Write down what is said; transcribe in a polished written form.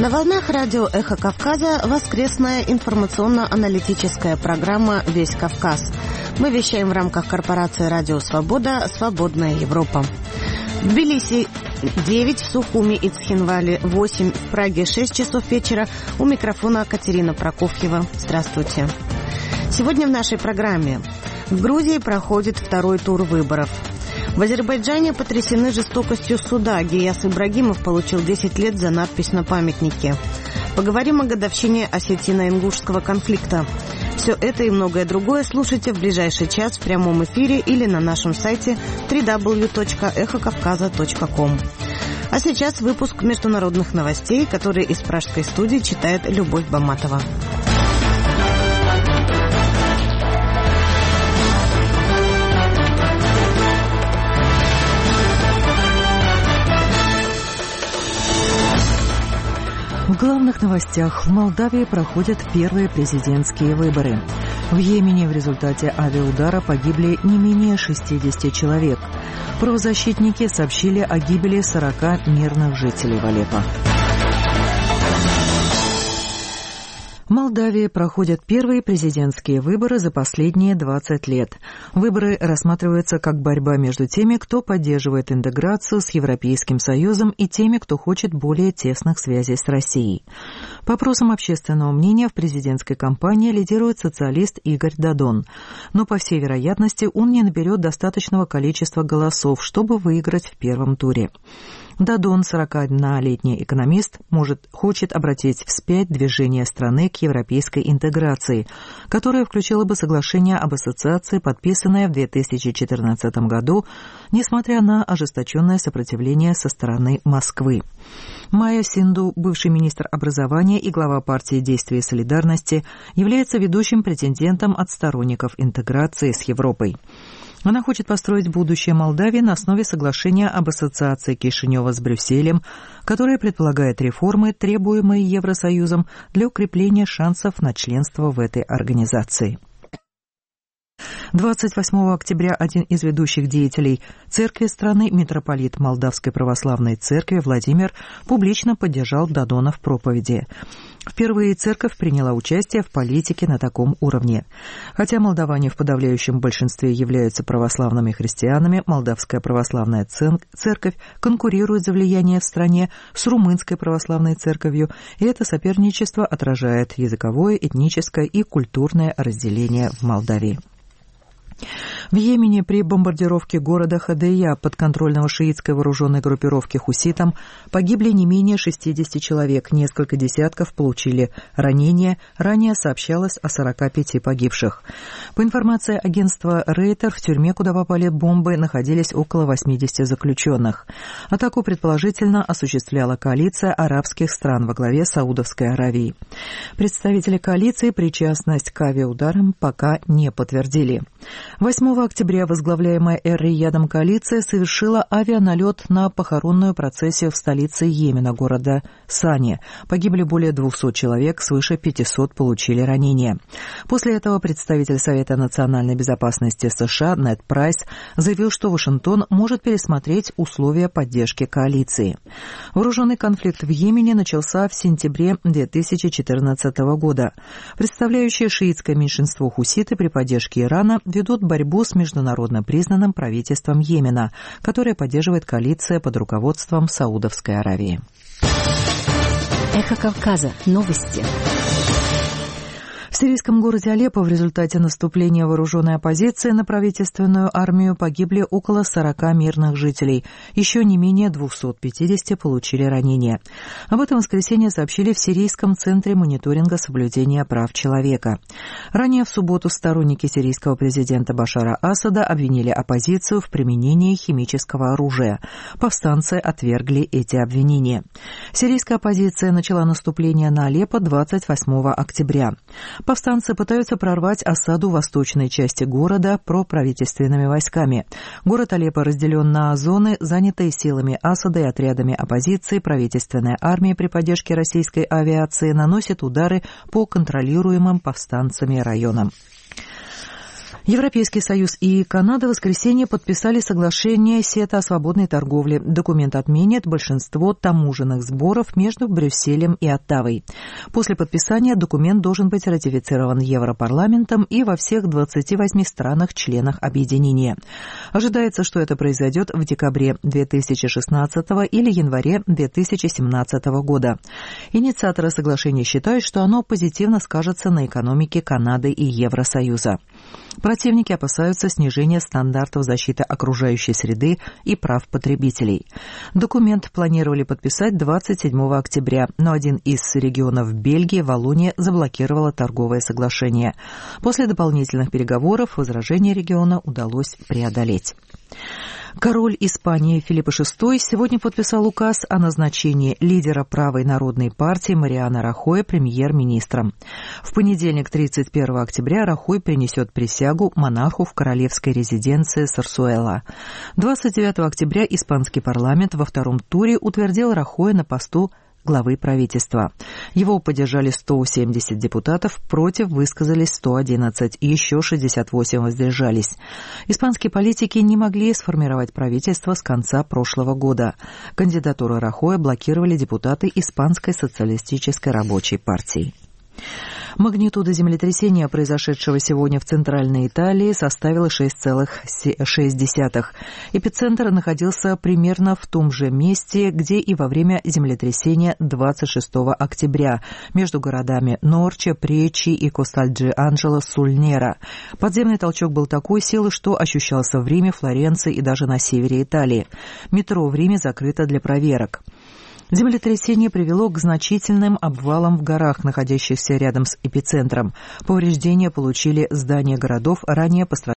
На волнах радио «Эхо Кавказа» воскресная информационно-аналитическая программа «Весь Кавказ». Мы вещаем в рамках корпорации «Радио Свобода. Свободная Европа». В Тбилиси 9, в Сухуми и Цхинвале 8, в Праге 6 часов вечера. У микрофона Катерина Прокофьева. Здравствуйте. Сегодня в нашей программе. В Грузии проходит второй тур выборов. В Азербайджане потрясены жестокостью суда. Гияс Ибрагимов получил 10 лет за надпись на памятнике. Поговорим о годовщине Осетино-Ингушского конфликта. Все это и многое другое слушайте в ближайший час в прямом эфире или на нашем сайте www.эхокавказа.ком. А сейчас выпуск международных новостей, который из пражской студии читает Любовь Баматова. В главных новостях: в Молдавии проходят первые президентские выборы. В Йемене в результате авиаудара погибли не менее 60 человек. Правозащитники сообщили о гибели 40 мирных жителей в Алеппо. В Молдавии проходят первые президентские выборы за последние 20 лет. Выборы рассматриваются как борьба между теми, кто поддерживает интеграцию с Европейским Союзом, и теми, кто хочет более тесных связей с Россией. По опросам общественного мнения в президентской кампании лидирует социалист Игорь Додон. Но, по всей вероятности, он не наберет достаточного количества голосов, чтобы выиграть в первом туре. Додон, 41-летний экономист, хочет обратить вспять движение страны к европейской интеграции, которое включило бы соглашение об ассоциации, подписанное в 2014 году, несмотря на ожесточенное сопротивление со стороны Москвы. Майя Синду, бывший министр образования и глава партии «Действия и солидарности», является ведущим претендентом от сторонников интеграции с Европой. Она хочет построить будущее Молдавии на основе соглашения об ассоциации Кишинева с Брюсселем, которое предполагает реформы, требуемые Евросоюзом для укрепления шансов на членство в этой организации. 28 октября один из ведущих деятелей церкви страны, митрополит Молдавской православной церкви Владимир, публично поддержал Додона в проповеди. Впервые церковь приняла участие в политике на таком уровне. Хотя молдаване в подавляющем большинстве являются православными христианами, Молдавская православная церковь конкурирует за влияние в стране с Румынской православной церковью, и это соперничество отражает языковое, этническое и культурное разделение в Молдавии. В Йемене при бомбардировке города Ходейя, подконтрольного шиитской вооруженной группировки хуситам, погибли не менее 60 человек, несколько десятков получили ранения, ранее сообщалось о 45 погибших. По информации агентства Рейтер, в тюрьме, куда попали бомбы, находились около 80 заключенных. Атаку предположительно осуществляла коалиция арабских стран во главе Саудовской Аравии. Представители коалиции причастность к авиаударам пока не подтвердили. 8 октября возглавляемая Эр-Риядом коалиция совершила авианалет на похоронную процессию в столице Йемена, города Сане. Погибли более 200 человек, свыше 500 получили ранения. После этого представитель Совета национальной безопасности США Нед Прайс заявил, что Вашингтон может пересмотреть условия поддержки коалиции. Вооруженный конфликт в Йемене начался в сентябре 2014 года. Представляющие шиитское меньшинство хуситы при поддержке Ирана ведут борьбу с международно признанным правительством Йемена, которое поддерживает коалиция под руководством Саудовской Аравии. Эхо Кавказа. Новости. В сирийском городе Алеппо в результате наступления вооруженной оппозиции на правительственную армию погибли около 40 мирных жителей. Еще не менее 250 получили ранения. Об этом в воскресенье сообщили в Сирийском центре мониторинга соблюдения прав человека. Ранее в субботу сторонники сирийского президента Башара Асада обвинили оппозицию в применении химического оружия. Повстанцы отвергли эти обвинения. Сирийская оппозиция начала наступление на Алеппо 28 октября. Повстанцы пытаются прорвать осаду восточной части города проправительственными войсками. Город Алеппо разделен на зоны, занятые силами Асада и отрядами оппозиции. Правительственная армия при поддержке российской авиации наносит удары по контролируемым повстанцами районам. Европейский Союз и Канада в воскресенье подписали соглашение СЕТА о свободной торговле. Документ отменит большинство таможенных сборов между Брюсселем и Оттавой. После подписания документ должен быть ратифицирован Европарламентом и во всех 28 странах-членах объединения. Ожидается, что это произойдет в декабре 2016 или январе 2017 года. Инициаторы соглашения считают, что оно позитивно скажется на экономике Канады и Евросоюза. Противники опасаются снижения стандартов защиты окружающей среды и прав потребителей. Документ планировали подписать 27 октября, но один из регионов Бельгии, Валлония, заблокировала торговое соглашение. После дополнительных переговоров возражения региона удалось преодолеть. Король Испании Филипп VI сегодня подписал указ о назначении лидера правой народной партии Мариано Рахоя премьер-министром. В понедельник, 31 октября, Рахой принесет присягу монарху в королевской резиденции Сарсуэла. 29 октября испанский парламент во втором туре утвердил Рахоя на посту главы правительства. Его поддержали 170 депутатов, против высказались 111, и еще 68 воздержались. Испанские политики не могли сформировать правительство с конца прошлого года. Кандидатуру Рахоя блокировали депутаты Испанской социалистической рабочей партии. Магнитуда землетрясения, произошедшего сегодня в Центральной Италии, составила 6,6. Эпицентр находился примерно в том же месте, где и во время землетрясения 26 октября, между городами Норча, Пречи и Костальджи-Анджело-Сульнера. Подземный толчок был такой силы, что ощущался в Риме, Флоренции и даже на севере Италии. Метро в Риме закрыто для проверок. Землетрясение привело к значительным обвалам в горах, находящихся рядом с эпицентром. Повреждения получили здания городов, ранее пострадавших